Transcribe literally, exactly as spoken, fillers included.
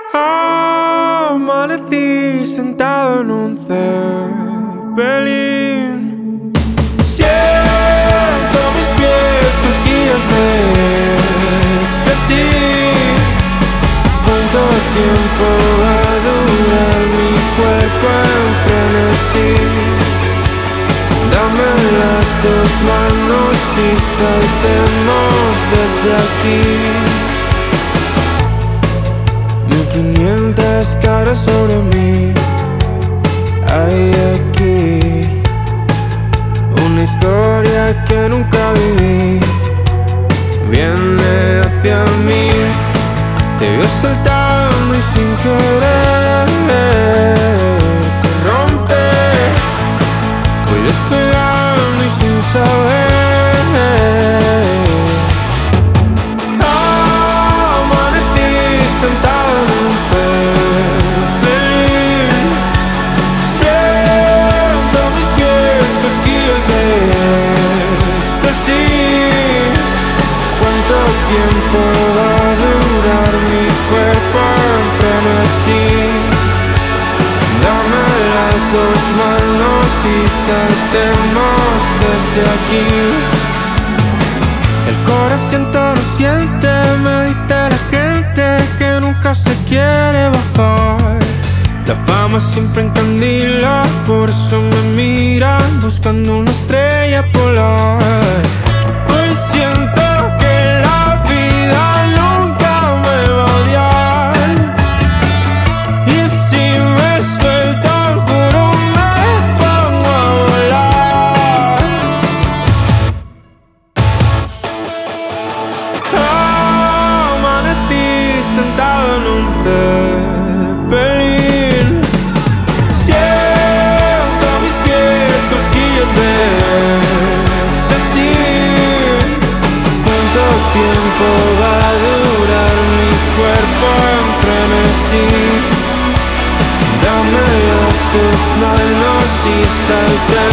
Amanecí sentado en un Zeppelin. Siento mis pies cosquillas de éxtasis. ¿Cuánto tiempo va a durar mi cuerpo en frenesí? Dame las dos manos y saltemos desde aquí. Mil quinientas caras sobre mí. Hay aquí una historia que nunca viví. Viene hacia mí. Te veo saltando y sin querer te rompes. Voy despegando y sin saber. Amanecí sentado en un Zeppelin. Siento mis pies cosquillas de éxtasis. ¿Cuánto tiempo va a durar mi cuerpo en frenesí? Dame las dos manos y saltemos desde aquí. El corazón no siente, me dice la gente que nunca se quiere bajar. La fama siempre encandila, por eso me miran buscando una estrella polar. Hoy siento que la vida nunca me va a odiar. Y si me sueltan, juro me pongo a volar. Amanecí sentado en un Zeppelin. Siento mis pies cosquillas de éxtasis. ¿Cuánto tiempo va a durar mi cuerpo en frenesí? Dame las tus manos y salte